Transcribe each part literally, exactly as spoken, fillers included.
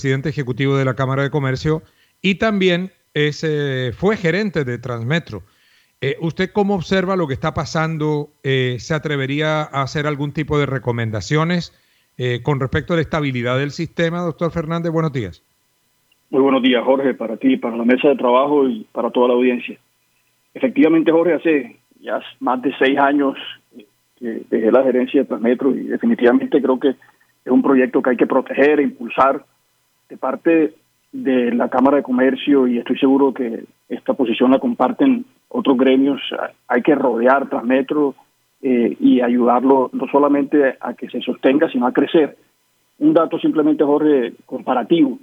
presidente ejecutivo de la Cámara de Comercio y también es, eh, fue gerente de Transmetro. Eh, ¿Usted cómo observa lo que está pasando? Eh, ¿Se atrevería a hacer algún tipo de recomendaciones eh, con respecto a la estabilidad del sistema, doctor Fernández? Buenos días. Muy buenos días, Jorge, para ti, para la mesa de trabajo y para toda la audiencia. Efectivamente, Jorge, hace ya más de seis años que dejé la gerencia de Transmetro y definitivamente creo que es un proyecto que hay que proteger e impulsar de parte de la Cámara de Comercio, y estoy seguro que esta posición la comparten otros gremios. Hay que rodear Transmetro eh, y ayudarlo no solamente a que se sostenga, sino a crecer. Un dato simplemente, Jorge, comparativo.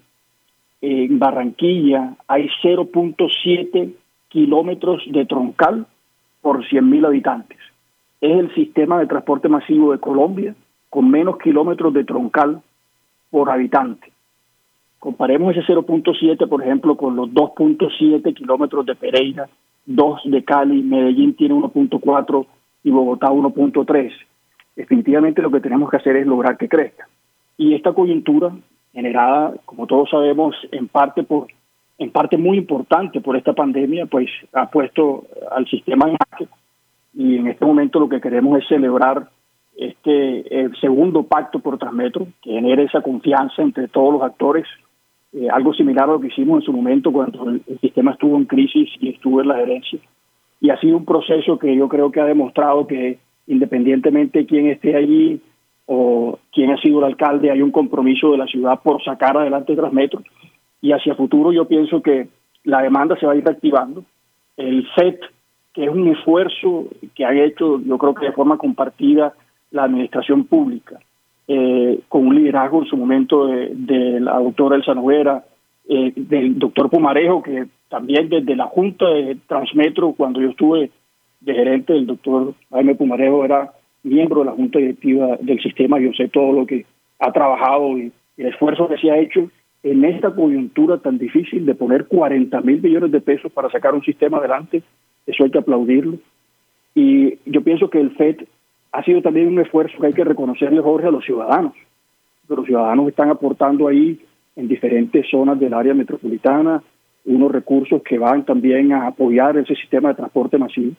En Barranquilla hay cero punto siete kilómetros de troncal por cien mil habitantes. Es el sistema de transporte masivo de Colombia con menos kilómetros de troncal por habitante. Comparemos ese cero punto siete, por ejemplo, con los dos punto siete kilómetros de Pereira, dos de Cali, Medellín tiene uno punto cuatro y Bogotá uno punto tres. Definitivamente lo que tenemos que hacer es lograr que crezca. Y esta coyuntura, generada, como todos sabemos, en parte por, en parte muy importante por esta pandemia, pues ha puesto al sistema en jaque. Y en este momento lo que queremos es celebrar este el segundo pacto por Transmetro, que genere esa confianza entre todos los actores, eh, algo similar a lo que hicimos en su momento cuando el, el sistema estuvo en crisis y estuvo en la gerencia. Y ha sido un proceso que yo creo que ha demostrado que independientemente de quién esté allí o quién ha sido el alcalde, hay un compromiso de la ciudad por sacar adelante Transmetro. Y hacia futuro yo pienso que la demanda se va a ir reactivando. El F E T, que es un esfuerzo que ha hecho, yo creo que de forma compartida, la administración pública, eh, con un liderazgo en su momento de, de la doctora Elsa Noguera, eh, del doctor Pumarejo, que también desde la Junta de Transmetro, cuando yo estuve de gerente, el doctor Jaime Pumarejo era miembro de la Junta Directiva del sistema. Yo sé todo lo que ha trabajado y el esfuerzo que se ha hecho en esta coyuntura tan difícil de poner cuarenta mil millones de pesos para sacar un sistema adelante. Eso hay que aplaudirlo. Y yo pienso que el F E D ha sido también un esfuerzo que hay que reconocerle, Jorge, a los ciudadanos. Los ciudadanos están aportando ahí en diferentes zonas del área metropolitana unos recursos que van también a apoyar ese sistema de transporte masivo.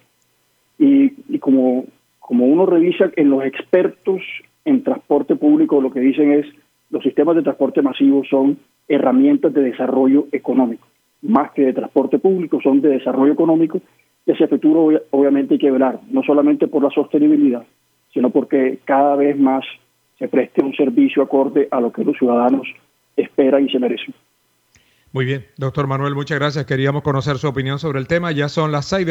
Y, y como, como uno revisa en los expertos en transporte público, lo que dicen es los sistemas de transporte masivo son herramientas de desarrollo económico. Más que de transporte público, son de desarrollo económico. Y hacia el futuro obviamente hay que velar, no solamente por la sostenibilidad, sino porque cada vez más se preste un servicio acorde a lo que los ciudadanos esperan y se merecen. Muy bien, doctor Manuel, muchas gracias. Queríamos conocer su opinión sobre el tema. Ya son las seis de